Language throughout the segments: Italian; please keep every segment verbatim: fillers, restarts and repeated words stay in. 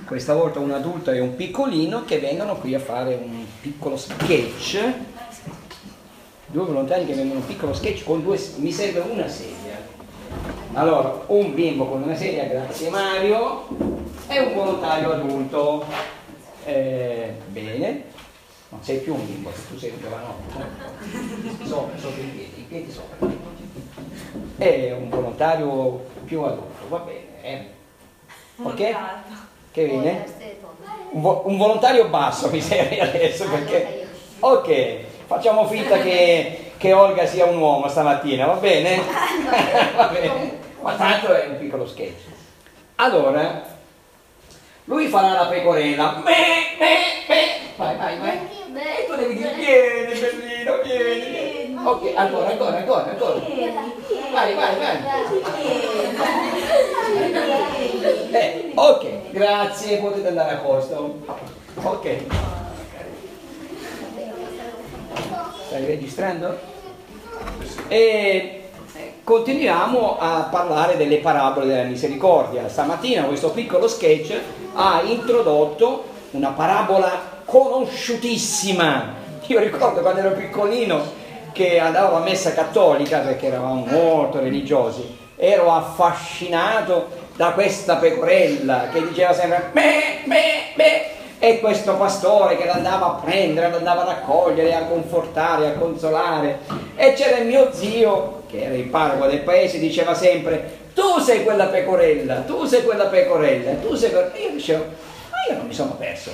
questa volta un adulto e un piccolino, che vengono qui a fare un piccolo sketch. Due volontari che vengono un piccolo sketch con due, mi serve una sedia. Allora, un bimbo con una sedia, grazie Mario, e un volontario adulto. Eh, bene, non sei più un bimbo, tu sei un giovanotto. Sopra, sopra i piedi, i piedi sopra. E un volontario più adulto, va bene. Eh. Ok? Che viene? Un, vo- un volontario basso mi serve adesso perché... Ok, facciamo finta che, che Olga sia un uomo stamattina, va bene? Va bene, ma tanto è un piccolo sketch. Allora, lui farà la pecorella. Me, me, me. Vai, vai, vai. E tu devi dire, vieni, bellino, vieni. Ok, ancora, ancora, ancora, ancora. Vai, vai, vai. Eh, ok, grazie, potete andare a posto. Ok. Stai registrando? E continuiamo a parlare delle parabole della misericordia. Stamattina questo piccolo sketch ha introdotto una parabola conosciutissima. Io ricordo quando ero piccolino che andavo a messa cattolica, perché eravamo molto religiosi, ero affascinato da questa pecorella che diceva sempre me, me, me, e questo pastore che l'andava a prendere, l'andava a raccogliere, a confortare, a consolare, e c'era il mio zio che era il parroco del paese, diceva sempre tu sei quella pecorella, tu sei quella pecorella, tu sei quella... E io dicevo, ma io non mi sono perso.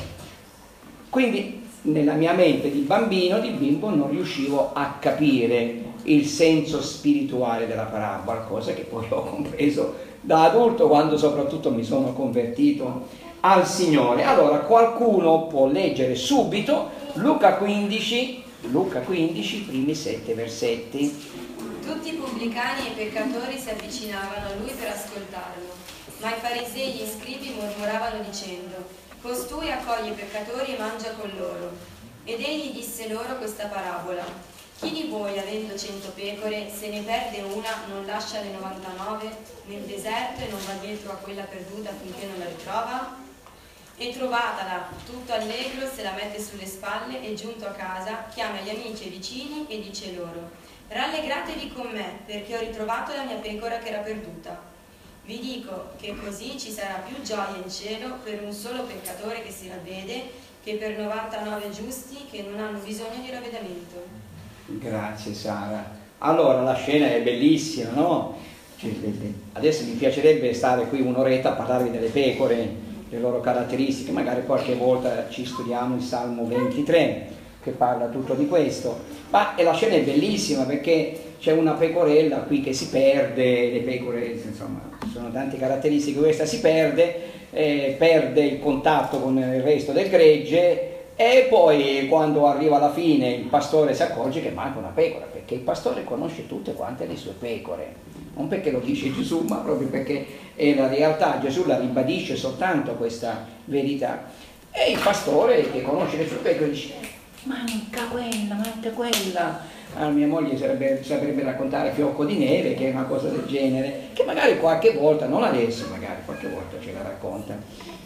Quindi nella mia mente di bambino, di bimbo, non riuscivo a capire il senso spirituale della parabola, cosa che poi ho compreso da adulto quando soprattutto mi sono convertito al Signore. Allora qualcuno può leggere subito Luca quindici, Luca quindici, primi sette versetti. Tutti i pubblicani e i peccatori si avvicinavano a lui per ascoltarlo, ma i farisei e gli scribi mormoravano dicendo: costui accoglie i peccatori e mangia con loro. Ed egli disse loro questa parabola: chi di voi, avendo cento pecore, se ne perde una, non lascia le novantanove nel deserto e non va dietro a quella perduta finché non la ritrova? E trovatala, tutto allegro, se la mette sulle spalle e giunto a casa chiama gli amici e i vicini e dice loro: rallegratevi con me, perché ho ritrovato la mia pecora che era perduta. Vi dico che così ci sarà più gioia in cielo per un solo peccatore che si ravvede che per novantanove giusti che non hanno bisogno di ravvedimento. Grazie Sara. Allora la scena è bellissima, no? Cioè, adesso mi piacerebbe stare qui un'oretta a parlarvi delle pecore, le loro caratteristiche, magari qualche volta ci studiamo il Salmo ventitré che parla tutto di questo, ma e la scena è bellissima perché c'è una pecorella qui che si perde, le pecore, insomma, sono tante caratteristiche, questa si perde, eh, perde il contatto con il resto del gregge, e poi quando arriva alla fine il pastore si accorge che manca una pecora, perché il pastore conosce tutte quante le sue pecore, non perché lo dice Gesù, ma proprio perché è la realtà. Gesù la ribadisce soltanto questa verità, e il pastore che conosce le sue pecore dice: manca quella, manca quella. Allora, mia moglie sarebbe, saprebbe raccontare Fiocco di Neve, che è una cosa del genere, che magari qualche volta, non adesso, magari qualche volta ce la racconta,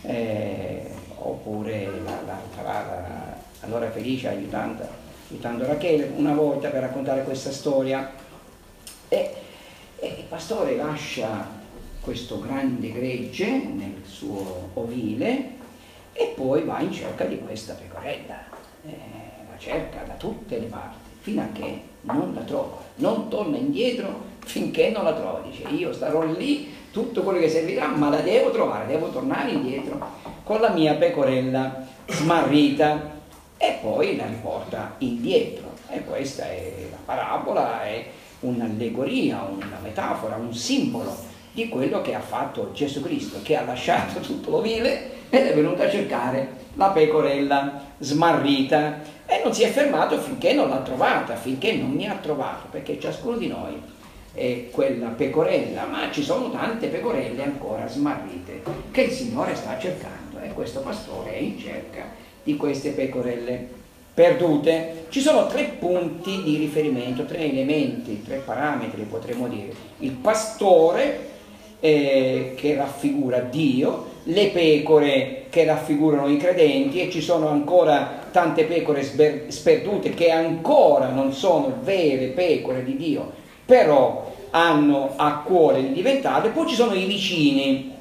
eh, oppure la, la, la, la, allora Felice aiutando, aiutando Rachele una volta per raccontare questa storia, e, e il pastore lascia questo grande gregge nel suo ovile e poi va in cerca di questa pecorella. Eh, la cerca da tutte le parti fino a che non la trova, non torna indietro finché non la trova, dice: io starò lì tutto quello che servirà, ma la devo trovare, devo tornare indietro con la mia pecorella smarrita, e poi la riporta indietro. E questa è la parabola, è un'allegoria, una metafora, un simbolo di quello che ha fatto Gesù Cristo, che ha lasciato tutto l'ovile ed è venuto a cercare la pecorella smarrita, e non si è fermato finché non l'ha trovata, finché non mi ha trovato, perché ciascuno di noi è quella pecorella, ma ci sono tante pecorelle ancora smarrite che il Signore sta cercando, e questo pastore è in cerca di queste pecorelle perdute. Ci sono tre punti di riferimento, tre elementi, tre parametri potremmo dire: il pastore, eh, che raffigura Dio, le pecore che raffigurano i credenti e ci sono ancora tante pecore sperdute che ancora non sono vere pecore di Dio, però hanno a cuore di diventarlo. E poi ci sono i vicini.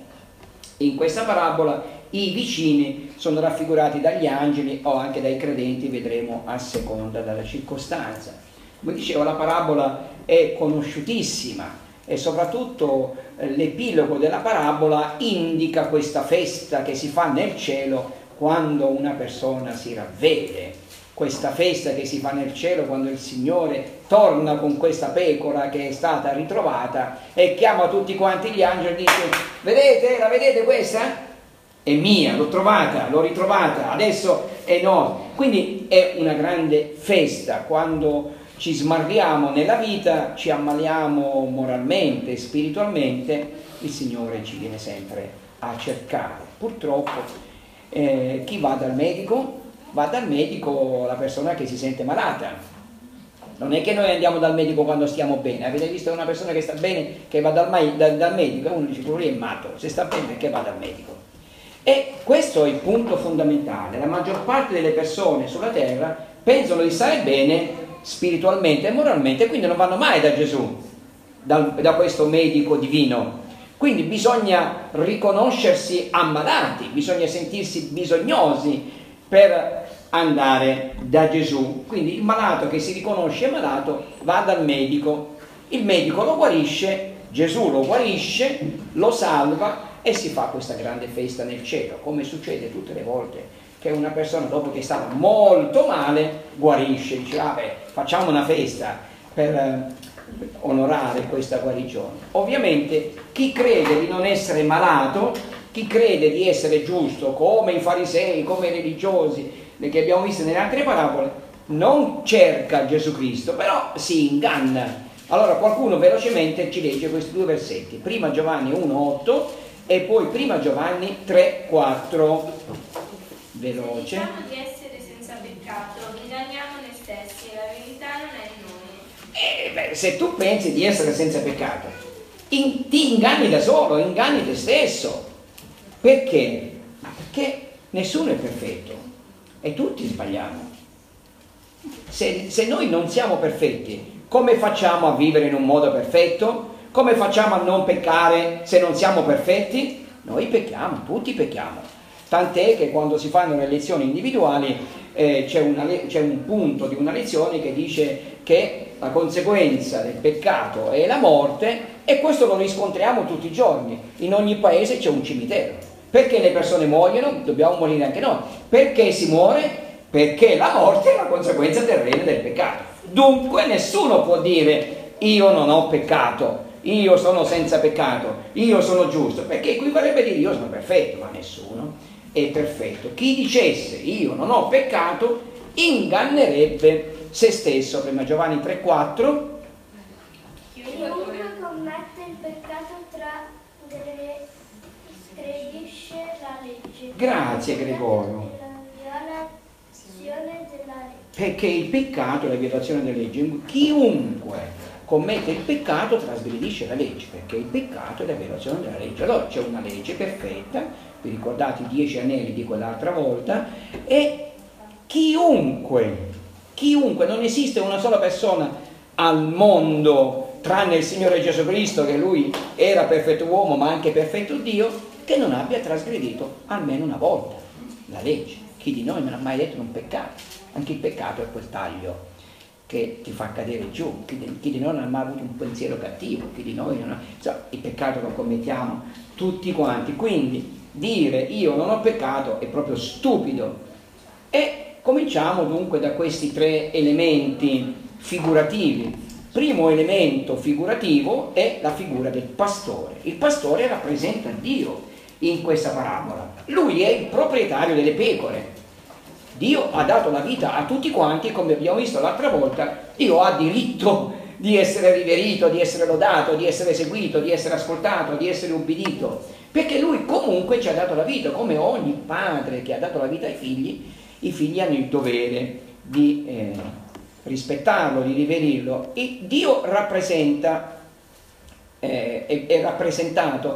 In questa parabola i vicini sono raffigurati dagli angeli o anche dai credenti, vedremo a seconda della circostanza. Come dicevo, la parabola è conosciutissima e soprattutto eh, l'epilogo della parabola indica questa festa che si fa nel cielo quando una persona si ravvede, questa festa che si fa nel cielo quando il Signore torna con questa pecora che è stata ritrovata e chiama tutti quanti gli angeli e dice: vedete, la vedete questa? È mia, l'ho trovata, l'ho ritrovata, adesso è nostra. Quindi è una grande festa. Quando ci smarriamo nella vita, ci ammaliamo moralmente, spiritualmente, il Signore ci viene sempre a cercare. Purtroppo eh, chi va dal medico? Va dal medico la persona che si sente malata. Non è che noi andiamo dal medico quando stiamo bene. Avete visto una persona che sta bene che va dal, mai, dal, dal medico e uno dice: quello lì è matto, se sta bene perché va dal medico? E questo è il punto fondamentale. La maggior parte delle persone sulla terra pensano di stare bene spiritualmente e moralmente, quindi non vanno mai da Gesù, da, da questo medico divino. Quindi bisogna riconoscersi ammalati, bisogna sentirsi bisognosi per andare da Gesù. Quindi il malato che si riconosce malato va dal medico, il medico lo guarisce, Gesù lo guarisce, lo salva e si fa questa grande festa nel cielo, come succede tutte le volte che una persona, dopo che stava molto male, guarisce, dice: ah beh, facciamo una festa per eh, onorare questa guarigione. Ovviamente chi crede di non essere malato, chi crede di essere giusto, come i farisei, come i religiosi che abbiamo visto nelle altre parabole, non cerca Gesù Cristo, però si inganna. Allora qualcuno velocemente ci legge questi due versetti, prima Giovanni uno otto e poi prima Giovanni tre quattro. Veloce. Se diciamo di essere senza peccato, inganniamo noi stessi, la verità non è in noi. Eh, beh, se tu pensi di essere senza peccato, in, ti inganni da solo, inganni te stesso. Perché? Perché nessuno è perfetto e tutti sbagliamo. Se, se noi non siamo perfetti, come facciamo a vivere in un modo perfetto? Come facciamo a non peccare se non siamo perfetti? Noi pecchiamo, tutti pecchiamo. Tant'è che quando si fanno le lezioni individuali eh, c'è, una, c'è un punto di una lezione che dice che la conseguenza del peccato è la morte, e questo lo riscontriamo tutti i giorni. In ogni paese c'è un cimitero. Perché le persone muoiono? Dobbiamo morire anche noi. Perché si muore? Perché la morte è la conseguenza terrena del peccato. Dunque nessuno può dire: io non ho peccato, io sono senza peccato, io sono giusto, perché equivarrebbe a dire: io sono perfetto. Ma nessuno è perfetto. Chi dicesse io non ho peccato ingannerebbe se stesso. Prima Giovanni tre quattro. Chiunque commette il peccato tradisce la legge. Grazie Gregorio. La violazione della legge. Perché il peccato è la violazione della legge. Chiunque commette il peccato trasgredisce la legge, perché il peccato è la violazione della legge. Allora c'è una legge perfetta, vi ricordate i dieci anelli di quell'altra volta, e chiunque, chiunque, non esiste una sola persona al mondo, tranne il Signore Gesù Cristo, che lui era perfetto uomo ma anche perfetto Dio, che non abbia trasgredito almeno una volta la legge. Chi di noi non ha mai detto un peccato? Anche il peccato è quel taglio che ti fa cadere giù. Chi di, chi di noi non ha mai avuto un pensiero cattivo, chi di noi non ha... Insomma, il peccato lo commettiamo tutti quanti. Quindi dire io non ho peccato è proprio stupido. E cominciamo dunque da questi tre elementi figurativi. Primo elemento figurativo è la figura del pastore. Il pastore rappresenta Dio in questa parabola. Lui è il proprietario delle pecore. Dio ha dato la vita a tutti quanti, come abbiamo visto l'altra volta. Dio ha diritto di essere riverito, di essere lodato, di essere seguito, di essere ascoltato, di essere ubbidito, perché lui comunque ci ha dato la vita. Come ogni padre che ha dato la vita ai figli, i figli hanno il dovere di eh, rispettarlo, di riverirlo. E Dio rappresenta, eh, è, è rappresentato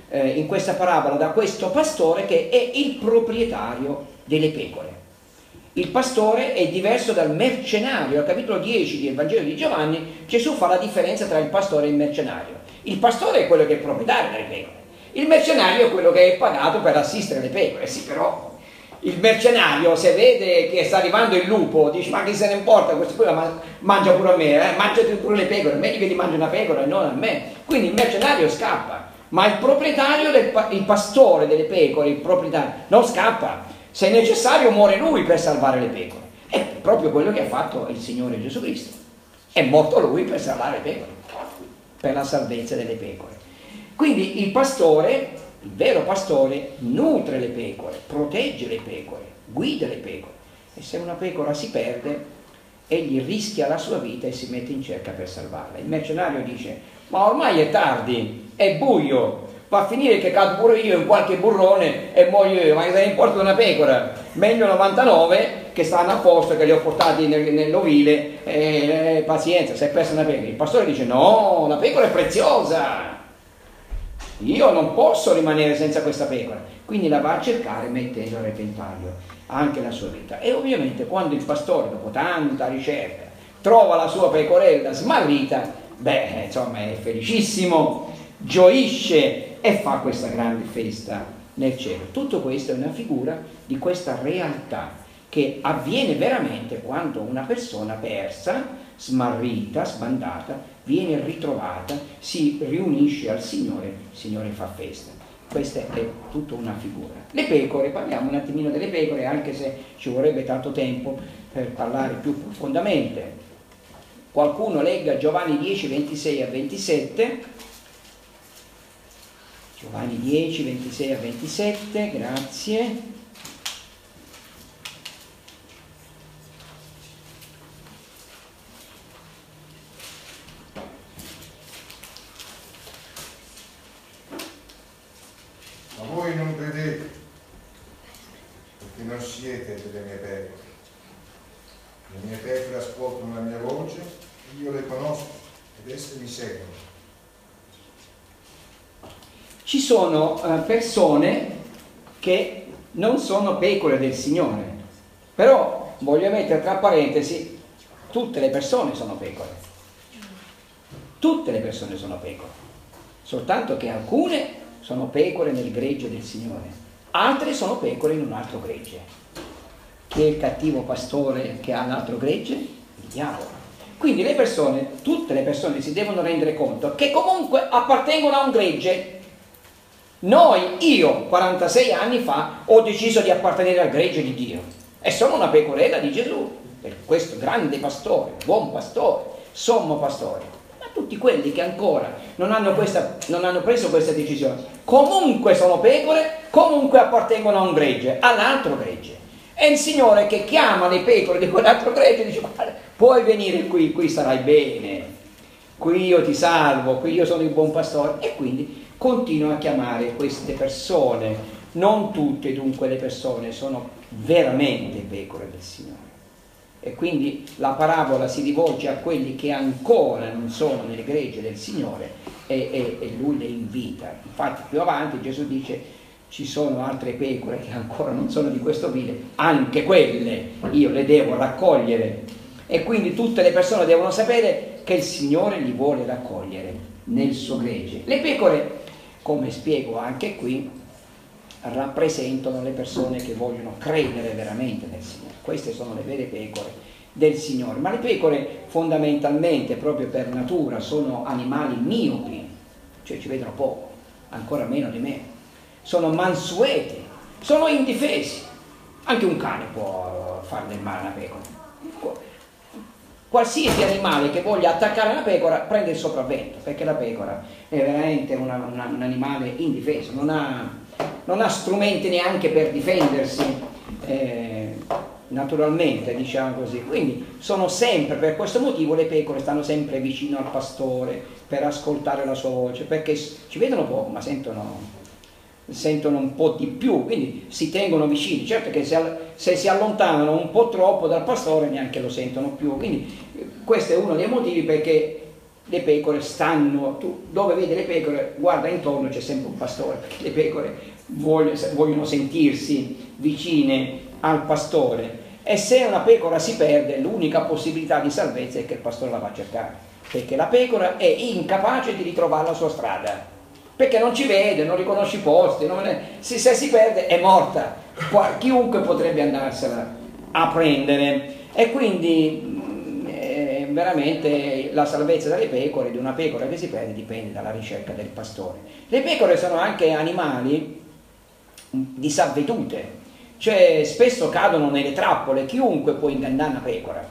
eh, in questa parabola da questo pastore che è il proprietario delle pecore. Il pastore è diverso dal mercenario. Al capitolo dieci del Vangelo di Giovanni Gesù fa la differenza tra il pastore e il mercenario. Il pastore è quello che è proprietario delle pecore, il mercenario è quello che è pagato per assistere le pecore. Sì, però il mercenario, se vede che sta arrivando il lupo, dice: ma chi se ne importa, questo poi mangia pure a me, eh? Mangiati pure le pecore, è meglio che ti mangi una pecora e non a me. Quindi il mercenario scappa, ma il proprietario, del, il pastore delle pecore, il proprietario non scappa. Se è necessario muore lui per salvare le pecore. È proprio quello che ha fatto il Signore Gesù Cristo. È morto lui per salvare le pecore, per la salvezza delle pecore. Quindi il pastore, il vero pastore, nutre le pecore, protegge le pecore, guida le pecore. E se una pecora si perde, egli rischia la sua vita e si mette in cerca per salvarla. Il mercenario dice: ma ormai è tardi, è buio, va a finire che cado pure io in qualche burrone e muoio io, ma che se ne importa una pecora? Meglio novantanove che stanno a posto, che li ho portati nel, nell'ovile, e eh, pazienza, si è persa una pecora. Il pastore dice: no, la pecora è preziosa, io non posso rimanere senza questa pecora. Quindi la va a cercare mettendo a repentaglio anche la sua vita. E ovviamente quando il pastore, dopo tanta ricerca, trova la sua pecorella smarrita, beh, insomma, è felicissimo, gioisce e fa questa grande festa nel cielo. Tutto questo è una figura di questa realtà che avviene veramente quando una persona persa, smarrita, sbandata, viene ritrovata, si riunisce al Signore, il Signore fa festa. Questa è tutta una figura. Le pecore, parliamo un attimino delle pecore, anche se ci vorrebbe tanto tempo per parlare più profondamente. Qualcuno legga Giovanni dieci, ventisei a ventisette. Giovanni dieci, ventisei a ventisette, grazie. Ma voi non credete, perché non siete delle mie pecore. Le mie pecore ascoltano la mia voce, io le conosco ed esse mi seguono. Ci sono uh, persone che non sono pecore del Signore, però voglio mettere tra parentesi, tutte le persone sono pecore, tutte le persone sono pecore, soltanto che alcune sono pecore nel gregge del Signore, altre sono pecore in un altro gregge. Chi è il cattivo pastore che ha l'altro gregge? Il diavolo. Quindi le persone, tutte le persone si devono rendere conto che comunque appartengono a un gregge. Noi, io, quarantasei anni fa, ho deciso di appartenere al gregge di Dio e sono una pecorella di Gesù, per questo grande pastore, buon pastore, sommo pastore. Ma tutti quelli che ancora non hanno, questa, non hanno preso questa decisione, comunque sono pecore, comunque appartengono a un gregge, all'altro gregge. E il Signore che chiama le pecore di quell'altro gregge dice: guarda, puoi venire qui, qui sarai bene, qui io ti salvo, qui io sono il buon pastore. E quindi continua a chiamare queste persone, non tutte dunque le persone sono veramente pecore del Signore. E quindi la parabola si rivolge a quelli che ancora non sono nel gregge del Signore e, e, e Lui le invita. Infatti più avanti Gesù dice: ci sono altre pecore che ancora non sono di questo vile, anche quelle io le devo raccogliere. E quindi tutte le persone devono sapere che il Signore li vuole raccogliere nel suo gregge. Le pecore, come spiego anche qui, rappresentano le persone che vogliono credere veramente nel Signore. Queste sono le vere pecore del Signore. Ma le pecore fondamentalmente, proprio per natura, sono animali miopi, cioè ci vedono poco, ancora meno di me. Sono mansueti, sono indifesi. Anche un cane può fare del male a una pecora. Qualsiasi animale che voglia attaccare una pecora prende il sopravvento, perché la pecora è veramente una, una, un animale indifeso, non ha, non ha strumenti neanche per difendersi eh, naturalmente, diciamo così. Quindi sono sempre, per questo motivo le pecore stanno sempre vicino al pastore per ascoltare la sua voce, perché ci vedono poco ma sentono, sentono un po' di più, quindi si tengono vicini. Certo che se, se si allontanano un po' troppo dal pastore neanche lo sentono più. Quindi questo è uno dei motivi perché le pecore stanno, tu dove vedi le pecore guarda intorno, c'è sempre un pastore, perché le pecore vogliono, vogliono sentirsi vicine al pastore, e se una pecora si perde l'unica possibilità di salvezza è che il pastore la va a cercare, perché la pecora è incapace di ritrovare la sua strada, perché non ci vede, non riconosce i posti, non è, se, se si perde è morta, Qua, chiunque potrebbe andarsela a prendere, e quindi veramente la salvezza delle pecore, di una pecora che si perde, dipende dalla ricerca del pastore. Le pecore sono anche animali disavvedute, cioè spesso cadono nelle trappole, chiunque può ingannare una pecora.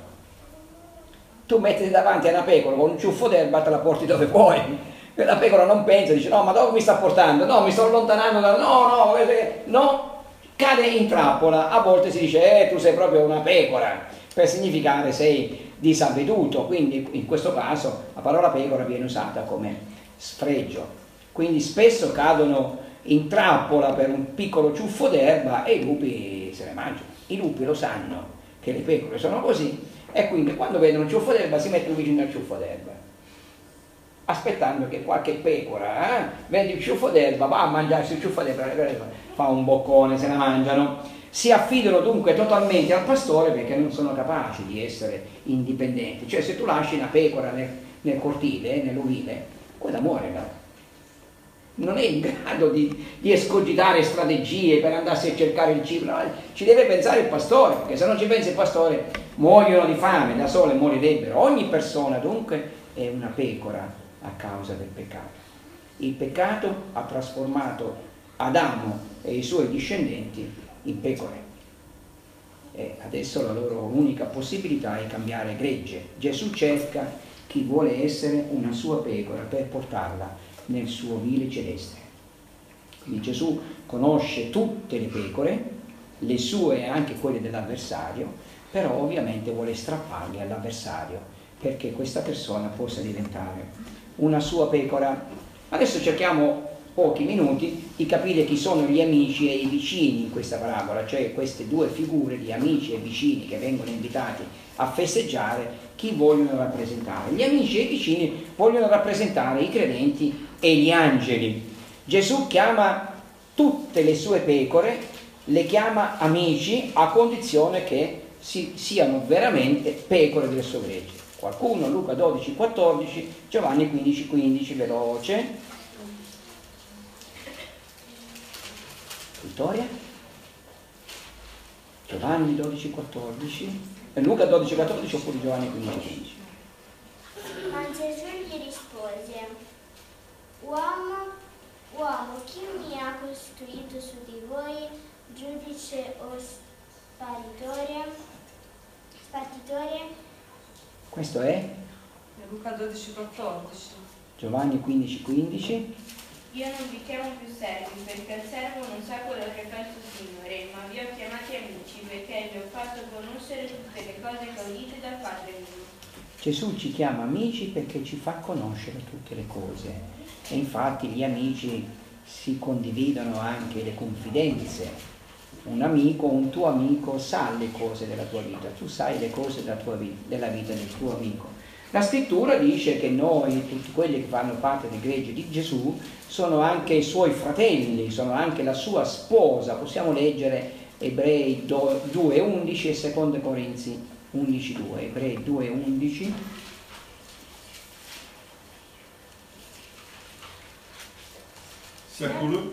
Tu metti davanti a una pecora con un ciuffo d'erba, te la porti dove puoi, la pecora non pensa, dice no, ma dove mi sta portando? No, mi sto allontanando da... no, no, no, cade in trappola. A volte si dice eh, tu sei proprio una pecora, per significare sei disavveduto, quindi in questo caso la parola pecora viene usata come sfregio, quindi spesso cadono in trappola per un piccolo ciuffo d'erba e i lupi se ne mangiano. I lupi lo sanno che le pecore sono così, e quindi quando vedono un ciuffo d'erba si mettono vicino al ciuffo d'erba, aspettando che qualche pecora eh, vede il ciuffo d'erba, va a mangiarsi il ciuffo d'erba, fa un boccone, se la mangiano. Si affidano dunque totalmente al pastore perché non sono capaci di essere indipendenti. Cioè se tu lasci una pecora nel, nel cortile, nell'ovile, quella muore là. Non è in grado di, di escogitare strategie per andarsi a cercare il cibo, no, ci deve pensare il pastore, perché se non ci pensa il pastore muoiono di fame, da sole morirebbero. Ogni persona dunque è una pecora a causa del peccato. Il peccato ha trasformato Adamo e i suoi discendenti in pecore, e adesso la loro unica possibilità è cambiare gregge. Gesù cerca chi vuole essere una sua pecora per portarla nel suo ovile celeste. Quindi Gesù conosce tutte le pecore, le sue e anche quelle dell'avversario, però ovviamente vuole strapparle all'avversario perché questa persona possa diventare una sua pecora. Adesso cerchiamo pochi minuti di capire chi sono gli amici e i vicini in questa parabola, cioè queste due figure di amici e vicini che vengono invitati a festeggiare, chi vogliono rappresentare. Gli amici e i vicini vogliono rappresentare i credenti e gli angeli. Gesù chiama tutte le sue pecore, le chiama amici a condizione che si, siano veramente pecore del suo gregge. Qualcuno, Luca dodici quattordici, Giovanni quindici quindici, veloce. Vittoria? Giovanni dodici quattordici, eh, Luca dodici quattordici oppure Giovanni quindici quindici? Ma Gesù gli rispose: Uomo, uomo, chi mi ha costruito su di voi, giudice o sparitore? Spartitore? Questo è? Luca dodici quattordici. Giovanni quindici quindici. Io non vi chiamo più servi, perché il servo non sa quello che fa il suo Signore, ma vi ho chiamati amici, perché vi ho fatto conoscere tutte le cose che udite dal Padre mio. Gesù ci chiama amici perché ci fa conoscere tutte le cose, e infatti gli amici si condividono anche le confidenze. Un amico, un tuo amico sa le cose della tua vita, tu sai le cose della, tua vita, della vita del tuo amico. La scrittura dice che noi, tutti quelli che fanno parte del gregge di Gesù, sono anche i suoi fratelli, sono anche la sua sposa. Possiamo leggere Ebrei due undici e secondo Corinzi undici due. Ebrei due undici. Sia colui,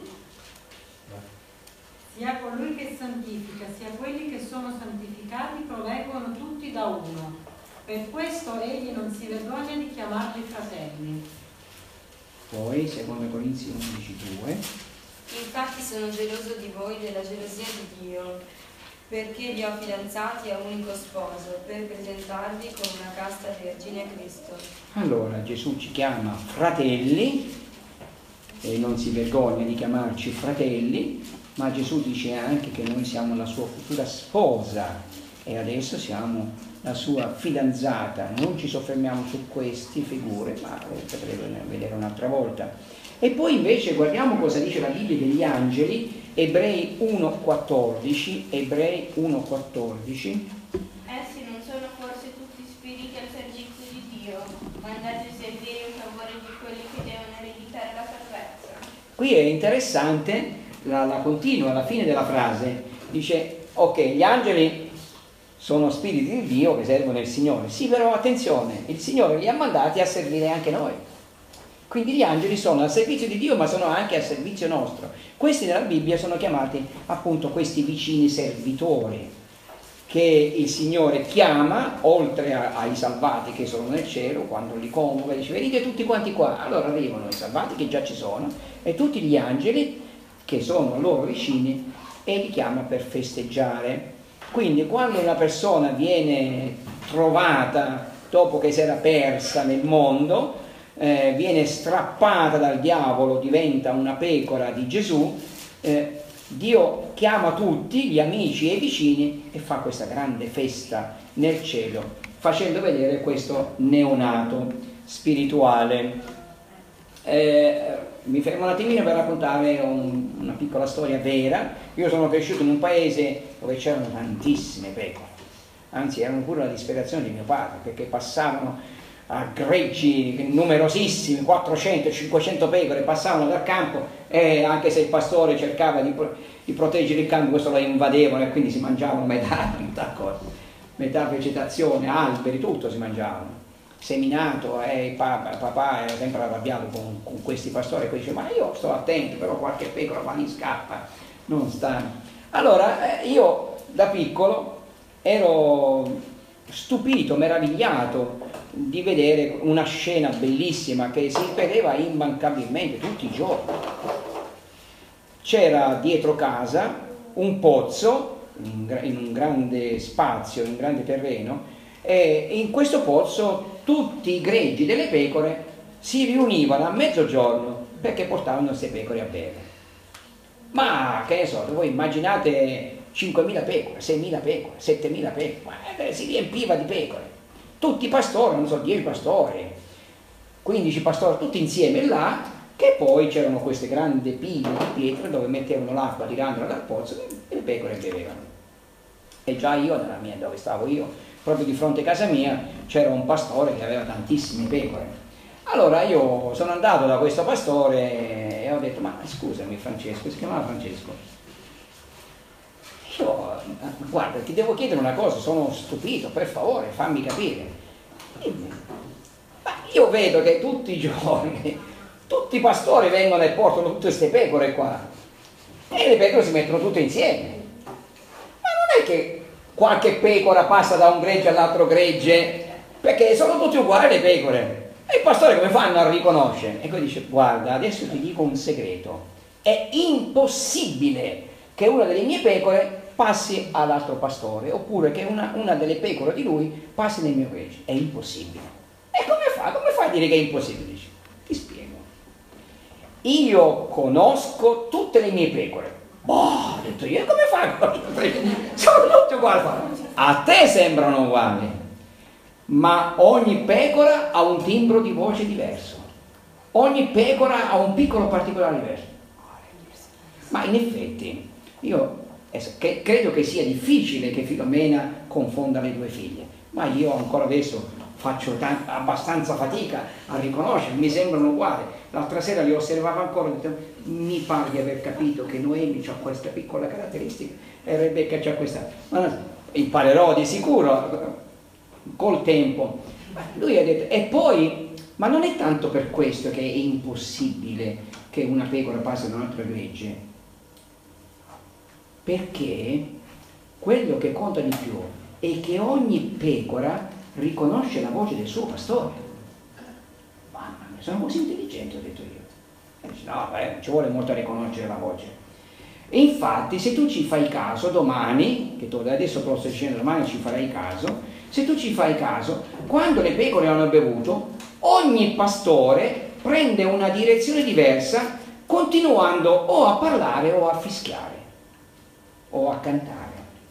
sia colui che santifica, sia quelli che sono santificati provengono tutti da uno. Per questo egli non si vergogna di chiamarli fratelli. Poi, secondo Corinzi undici due. Infatti sono geloso di voi della gelosia di Dio, perché vi ho fidanzati a un unico sposo, per presentarvi come una casta vergine a Cristo. Allora, Gesù ci chiama fratelli, e non si vergogna di chiamarci fratelli, ma Gesù dice anche che noi siamo la sua futura sposa, e adesso siamo la sua fidanzata. Non ci soffermiamo su queste figure, ma potremo vedere un'altra volta. E poi invece guardiamo cosa dice la Bibbia degli angeli, Ebrei uno quattordici, Ebrei uno quattordici. Essi non sono forse tutti spiriti al servizio di Dio, mandati a servire Qui è interessante, la, la continua alla fine della frase, dice, ok, gli angeli sono spiriti di Dio che servono il Signore. Sì, però attenzione, il Signore li ha mandati a servire anche noi. Quindi gli angeli sono al servizio di Dio, ma sono anche al servizio nostro. Questi nella Bibbia sono chiamati appunto questi vicini servitori, che il Signore chiama, oltre a, ai salvati che sono nel cielo, quando li convoca, dice venite tutti quanti qua. Allora arrivano i salvati che già ci sono e tutti gli angeli che sono loro vicini e li chiama per festeggiare. Quindi quando una persona viene trovata dopo che si era persa nel mondo, eh, viene strappata dal diavolo, diventa una pecora di Gesù, eh, Dio chiama tutti gli amici e i vicini e fa questa grande festa nel cielo, facendo vedere questo neonato spirituale. Eh, mi fermo un attimino per raccontare un, una piccola storia vera. Io sono cresciuto in un paese dove c'erano tantissime pecore, anzi erano pure la disperazione di mio padre, perché passavano a greggi numerosissimi, quattrocento cinquecento pecore passavano dal campo e anche se il pastore cercava di, di proteggere il campo, questo lo invadevano e quindi si mangiavano metà, metà, metà vegetazione, alberi, tutto si mangiavano. Seminato e il papà, papà era sempre arrabbiato con, con questi pastori, poi dice ma io sto attento, però qualche pecora va lì scappa, non sta. Allora eh, io da piccolo ero stupito, meravigliato di vedere una scena bellissima che si ripeteva immancabilmente tutti i giorni. C'era dietro casa un pozzo in, in un grande spazio, in un grande terreno, e in questo pozzo tutti i greggi delle pecore si riunivano a mezzogiorno perché portavano queste pecore a bere. Ma che ne so, voi immaginate cinquemila pecore, seimila pecore, settemila pecore, ma si riempiva di pecore. Tutti i pastori, non so, dieci pastori, quindici pastori, tutti insieme là, che poi c'erano queste grandi pile di pietre dove mettevano l'acqua tirandola dal pozzo e le pecore bevevano. E già io, nella mia, dove stavo io, proprio di fronte a casa mia, c'era un pastore che aveva tantissime pecore. Allora io sono andato da questo pastore e ho detto, ma scusami Francesco, si chiamava Francesco, io, guarda, ti devo chiedere una cosa, sono stupito, per favore, fammi capire. Ma io vedo che tutti i giorni, tutti i pastori vengono e portano tutte queste pecore qua, e le pecore si mettono tutte insieme. Ma non è che qualche pecora passa da un gregge all'altro gregge, perché sono tutte uguali le pecore. E il pastore come fanno a riconoscere? E poi dice, guarda, adesso ti dico un segreto, è impossibile che una delle mie pecore passi all'altro pastore, oppure che una, una delle pecore di lui passi nel mio gregge. È impossibile. E come fa? Come fai a dire che è impossibile? Dice, ti spiego. Io conosco tutte le mie pecore. Boh, ho detto io, come fai? Sono tutte uguali. A te sembrano uguali, ma ogni pecora ha un timbro di voce diverso. Ogni pecora ha un piccolo particolare diverso. Ma in effetti, io che credo che sia difficile che Filomena confonda le due figlie, ma io ancora adesso faccio t- abbastanza fatica a riconoscere, mi sembrano uguali. L'altra sera li osservavo ancora e ho detto, mi pare di aver capito che Noemi ha questa piccola caratteristica e Rebecca c'ha questa, ma imparerò di sicuro col tempo. Ma lui ha detto, e poi, ma non è tanto per questo che è impossibile che una pecora passi da un altro gregge, perché quello che conta di più è che ogni pecora riconosce la voce del suo pastore. Mamma mia, sono così intelligente, ho detto io. E dice, no, beh, ci vuole molto a riconoscere la voce. E infatti, se tu ci fai caso, domani, che tu adesso posso dicendo domani ci farai caso, se tu ci fai caso, quando le pecore hanno bevuto, ogni pastore prende una direzione diversa, continuando o a parlare o a fischiare o a cantare.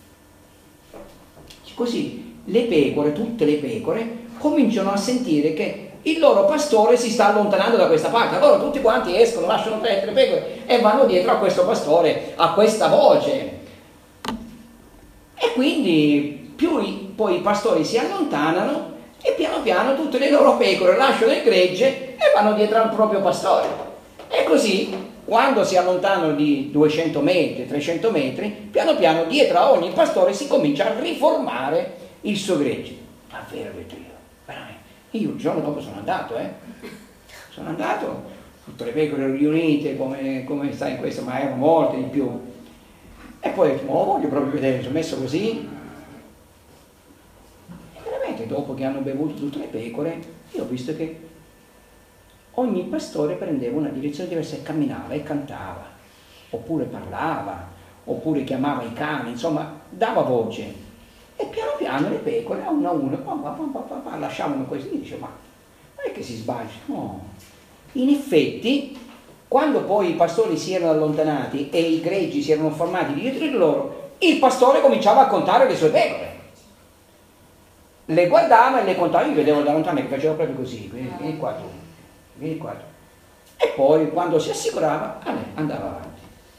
Così le pecore, tutte le pecore, cominciano a sentire che il loro pastore si sta allontanando da questa parte. Allora tutti quanti escono, lasciano perdere le pecore e vanno dietro a questo pastore, a questa voce. E quindi più i, poi i pastori si allontanano e piano piano tutte le loro pecore lasciano il gregge e vanno dietro al proprio pastore. E così quando si allontanano di duecento metri, trecento metri, piano piano dietro a ogni pastore si comincia a riformare il suo gregge. Davvero, vedo io, veramente. Io il giorno dopo sono andato, eh. Sono andato, tutte le pecore riunite come, come sta in questo, ma erano molte di più. E poi ho detto, oh, voglio proprio vedere, mi sono messo così. E veramente dopo che hanno bevuto tutte le pecore, io ho visto che ogni pastore prendeva una direzione diversa e camminava e cantava, oppure parlava, oppure chiamava i cani, insomma, dava voce. E piano piano le pecore, a uno a uno, pa, pa, pa, pa, pa, lasciavano questo. Io dicevo, ma non è che si sbaglia? No. In effetti, quando poi i pastori si erano allontanati e i greggi si erano formati dietro di loro, il pastore cominciava a contare le sue pecore. Le guardava e le contava, io vedevo da lontano che faceva proprio così, vieni qua tu. Vieni qua. E poi quando si assicurava andava avanti.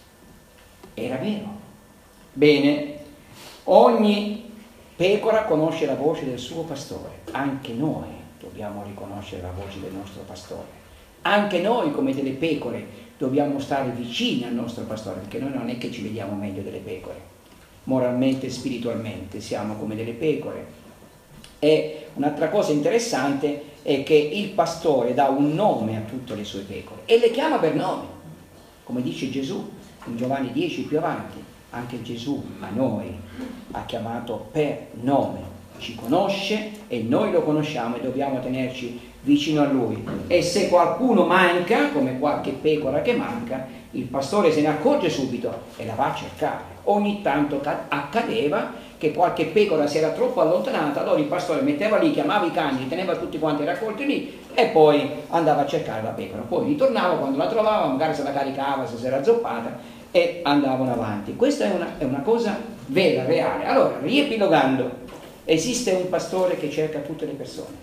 Era vero. Bene, ogni pecora conosce la voce del suo pastore, anche noi dobbiamo riconoscere la voce del nostro pastore, anche noi come delle pecore dobbiamo stare vicini al nostro pastore, perché noi non è che ci vediamo meglio delle pecore, moralmente e spiritualmente siamo come delle pecore. E un'altra cosa interessante è che il pastore dà un nome a tutte le sue pecore e le chiama per nome, come dice Gesù in Giovanni dieci più avanti. Anche Gesù a noi ha chiamato per nome, ci conosce e noi lo conosciamo e dobbiamo tenerci vicino a lui. E se qualcuno manca, come qualche pecora che manca, il pastore se ne accorge subito e la va a cercare. Ogni tanto accadeva che qualche pecora si era troppo allontanata, allora il pastore metteva lì, chiamava i cani, teneva tutti quanti raccolti lì e poi andava a cercare la pecora. Poi ritornava quando la trovava, magari se la caricava, se si era azzoppata, e andavano avanti. Questa è una, è una cosa vera, reale. Allora, riepilogando, esiste un pastore che cerca tutte le persone,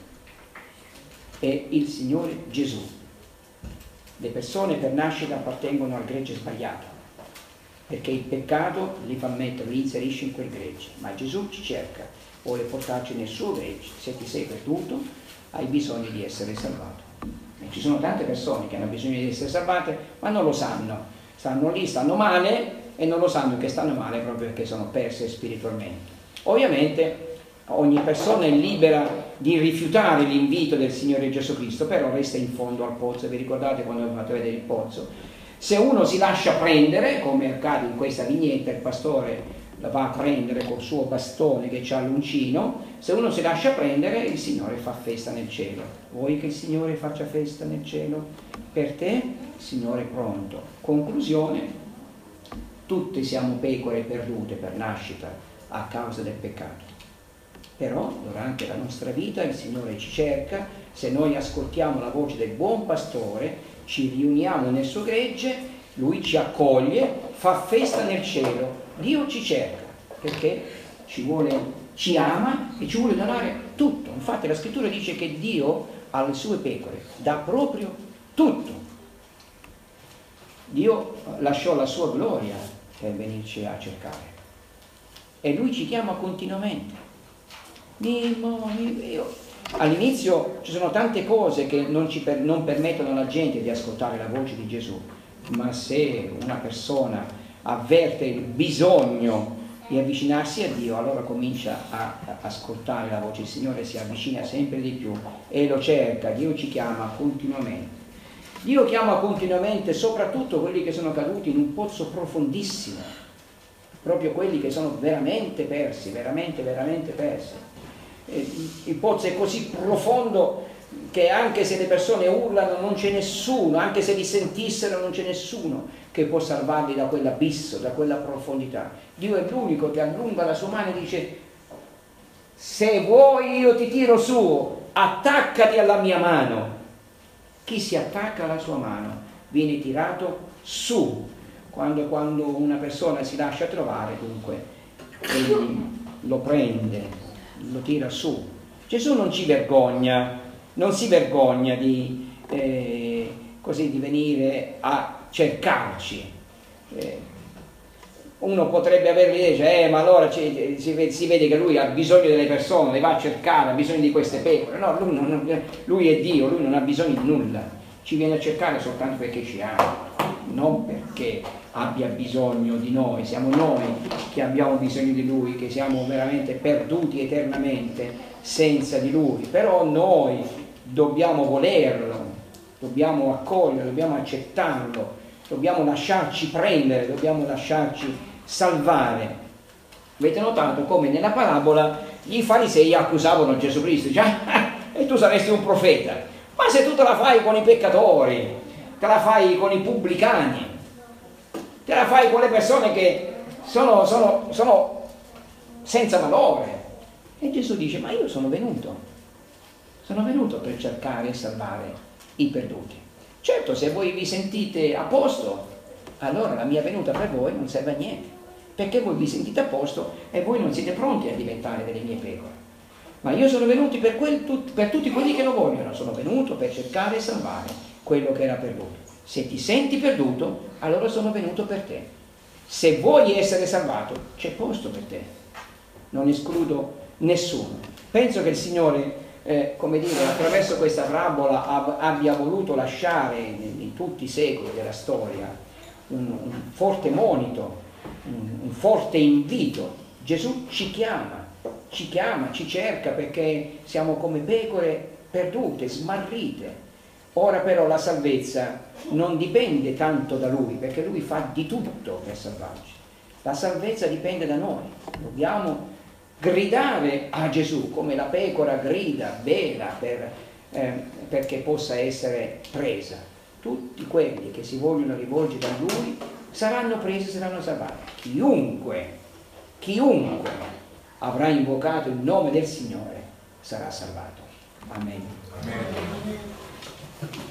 è il Signore Gesù. Le persone per nascita appartengono al gregge sbagliato, perché il peccato li fa mettere, li inserisce in quel gregge, ma Gesù ci cerca, vuole portarci nel suo gregge. Se ti sei perduto, hai bisogno di essere salvato. E ci sono tante persone che hanno bisogno di essere salvate, ma non lo sanno. Stanno lì, stanno male e non lo sanno che stanno male proprio perché sono perse spiritualmente. Ovviamente ogni persona è libera di rifiutare l'invito del Signore Gesù Cristo, però resta in fondo al pozzo. Vi ricordate quando vi ho fatto vedere il pozzo? Se uno si lascia prendere, come accade in questa vignetta, il pastore la va a prendere col suo bastone che c'ha l'uncino, se uno si lascia prendere, il Signore fa festa nel cielo. Vuoi che il Signore faccia festa nel cielo per te? Il Signore è pronto. Conclusione: tutti siamo pecore perdute per nascita a causa del peccato. Però durante la nostra vita il Signore ci cerca, se noi ascoltiamo la voce del buon pastore, ci riuniamo nel suo gregge, Lui ci accoglie, fa festa nel cielo. Dio ci cerca perché ci vuole, ci ama e ci vuole donare tutto. Infatti la scrittura dice che Dio alle sue pecore dà proprio tutto. Dio lasciò la sua gloria per venirci a cercare e Lui ci chiama continuamente. Mimmo, io. All'inizio ci sono tante cose che non, ci per, non permettono alla gente di ascoltare la voce di Gesù, ma se una persona avverte il bisogno di avvicinarsi a Dio, allora comincia a, a ascoltare la voce. Il Signore si avvicina sempre di più e lo cerca. Dio ci chiama continuamente. Dio chiama continuamente soprattutto quelli che sono caduti in un pozzo profondissimo, proprio quelli che sono veramente persi, veramente, veramente persi. Il pozzo è così profondo che anche se le persone urlano non c'è nessuno, anche se li sentissero non c'è nessuno che può salvarli da quell'abisso, da quella profondità. Dio è l'unico che allunga la sua mano e dice: se vuoi io ti tiro su, attaccati alla mia mano. Chi si attacca alla sua mano viene tirato su. Quando, quando una persona si lascia trovare, dunque egli lo prende, lo tira su. Gesù non ci vergogna, non si vergogna di, eh, così, di venire a cercarci. Eh, uno potrebbe avere l'idea, eh, ma allora ci, si, vede, si vede che lui ha bisogno delle persone, le va a cercare, ha bisogno di queste pecore. No, lui, non, lui è Dio, lui non ha bisogno di nulla, ci viene a cercare soltanto perché ci ama. non perché abbia bisogno di noi, siamo noi che abbiamo bisogno di Lui, che siamo veramente perduti eternamente senza di Lui, però noi dobbiamo volerlo, dobbiamo accoglierlo, dobbiamo accettarlo, dobbiamo lasciarci prendere, dobbiamo lasciarci salvare. Avete notato come nella parabola i farisei accusavano Gesù Cristo, dicevano, e tu saresti un profeta, ma se tu te la fai con i peccatori, te la fai con i pubblicani, te la fai con le persone che sono, sono, sono senza valore. E Gesù dice, ma io sono venuto, sono venuto per cercare e salvare i perduti. Certo, se voi vi sentite a posto, allora la mia venuta per voi non serve a niente, perché voi vi sentite a posto e voi non siete pronti a diventare delle mie pecore. Ma io sono venuto per, quel, tut, per tutti quelli che lo vogliono, sono venuto per cercare e salvare quello che era perduto. Se ti senti perduto, allora sono venuto per te. Se vuoi essere salvato, c'è posto per te. Non escludo nessuno. Penso che il Signore, eh, come dire, attraverso questa parabola ab- abbia voluto lasciare in, in tutti i secoli della storia un, un forte monito, un, un forte invito. Gesù ci chiama. Ci chiama, ci cerca perché siamo come pecore perdute, smarrite. Ora però la salvezza non dipende tanto da Lui, perché Lui fa di tutto per salvarci. La salvezza dipende da noi. Dobbiamo gridare a Gesù come la pecora grida, vela per, eh, perché possa essere presa. Tutti quelli che si vogliono rivolgere a Lui saranno presi, saranno salvati. Chiunque, chiunque avrà invocato il nome del Signore sarà salvato. Amen. Amen.